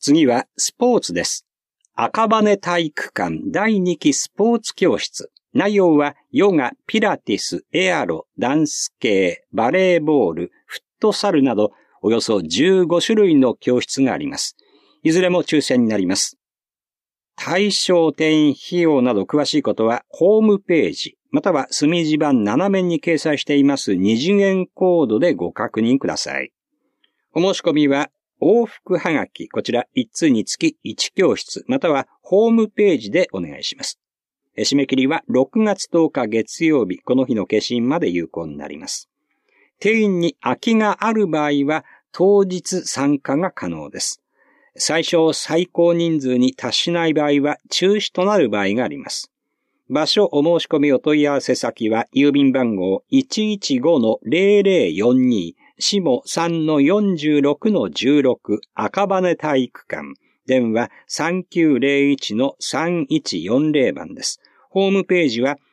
次はスポーツです。赤羽体育館第2期スポーツ教室。内容はヨガ、ピラティス、エアロ、ダンス系、バレーボール、フットサルなどおよそ15種類の教室があります。いずれも抽選になります。対象定員費用など詳しいことはホームページまたは隅地板7面に掲載しています二次元コードでご確認ください。お申し込みは往復はがき、こちら1通につき1教室またはホームページでお願いします。締め切りは6月10日月曜日、この日の消印まで有効になります。定員に空きがある場合は当日参加が可能です。最小最高人数に達しない場合は中止となる場合があります。場所お申し込みお問い合わせ先は郵便番号 115-0042 下 3-46-16 赤羽体育館電話 3901-3140 番です。ホームページは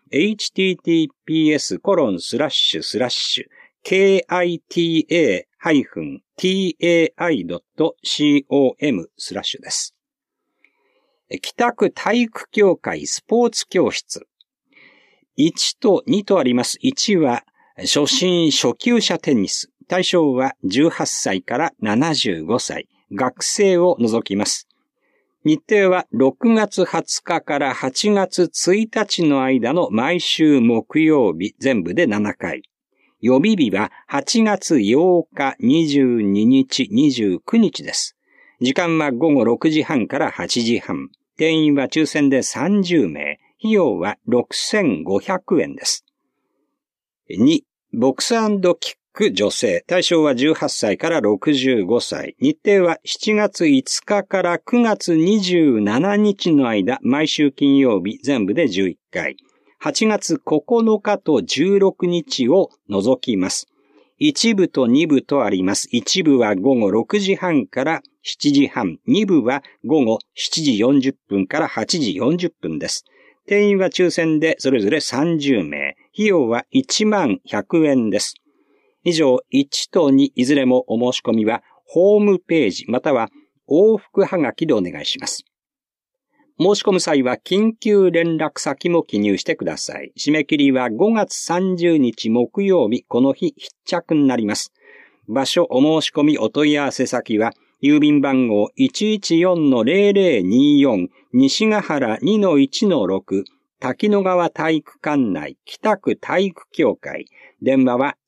https://kita-tai.com/ です。北区体育協会スポーツ教室。1と2とあります。1は初心初級者テニス。対象は18歳から75歳。学生を除きます。日程は6月20日から8月1日の間の毎週木曜日全部で7回。予備日は8月8日、22日、29日です。時間は午後6時半から8時半。定員は抽選で30名。費用は6500円です。2、ボクス&キック女性。対象は18歳から65歳。日程は7月5日から9月27日の間、毎週金曜日全部で11回。8月9日と16日を除きます。1部と2部とあります。1部は午後6時半から7時半。2部は午後7時40分から8時40分です。定員は抽選でそれぞれ30名。費用は10100円です。以上、1と2いずれもお申し込みはホームページまたは往復はがきでお願いします。申し込む際は緊急連絡先も記入してください。締め切りは5月30日木曜日、この日必着になります。場所お申し込みお問い合わせ先は郵便番号 114-0024 西ヶ原 2-1-6 滝野川体育館内北区体育協会電話は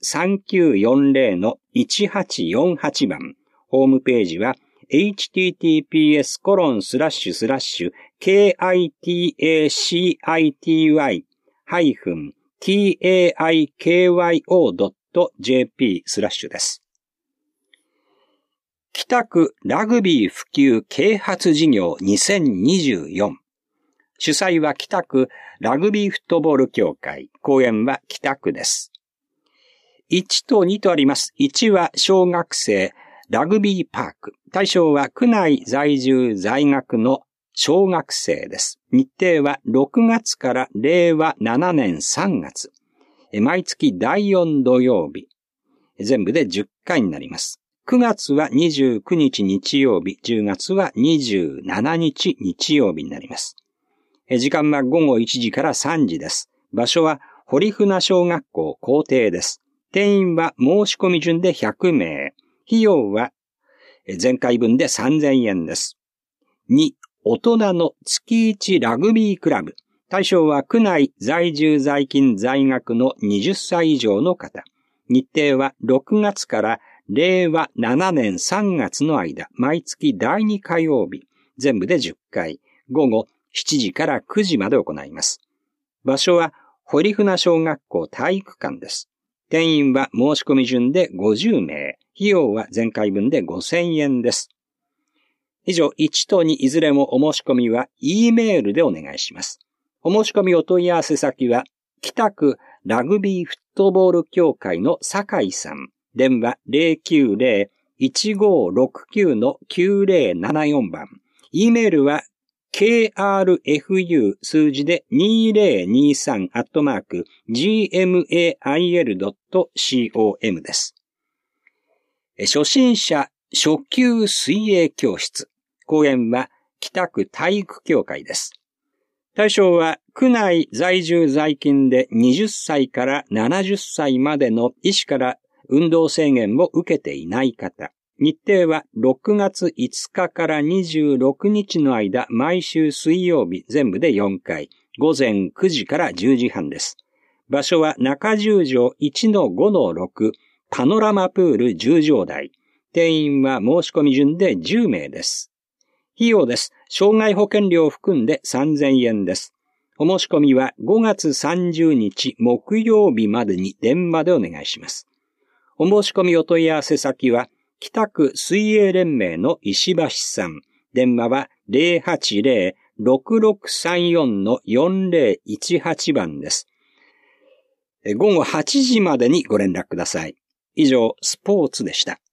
3940-1848 番ホームページは https://kitity-taikyo.jp/ です。北区ラグビー普及啓発事業2024。主催は北区ラグビーフットボール協会。講演は北区です。1と2とあります。1は小学生ラグビーパーク。対象は区内在住在学の小学生です。日程は6月から令和7年3月。毎月第4土曜日。全部で10回になります。9月は29日日曜日、10月は27日日曜日になります。時間は午後1時から3時です。場所は堀船小学校校庭です。定員は申し込み順で100名。費用は前回分で3000円です。2、大人の月1ラグビークラブ。対象は区内在住在勤在学の20歳以上の方。日程は6月から令和7年3月の間、毎月第2火曜日、全部で10回、午後7時から9時まで行います。場所は堀船小学校体育館です。定員は申し込み順で50名、費用は前回分で5000円です。以上、1と2いずれもお申し込みは E メールでお願いします。お申し込みお問い合わせ先は、北区ラグビーフットボール協会の酒井さん。電話 090-1569-9074 番。E メールは krfu 数字で 2023@gmail.com です。初心者初級水泳教室。 講演は北区体育協会です。対象は区内在住在勤で20歳から70歳までの医師から運動制限を受けていない方。日程は6月5日から26日の間、毎週水曜日全部で4回、午前9時から10時半です。場所は中十条 1-5-6 パノラマプール10畳台。定員は申し込み順で10名です。費用です。障害保険料を含んで3000円です。お申し込みは5月30日木曜日までに電話でお願いします。お申し込みお問い合わせ先は北区水泳連盟の石橋さん。電話は 080-6634-4018 番です。午後8時までにご連絡ください。以上、スポーツでした。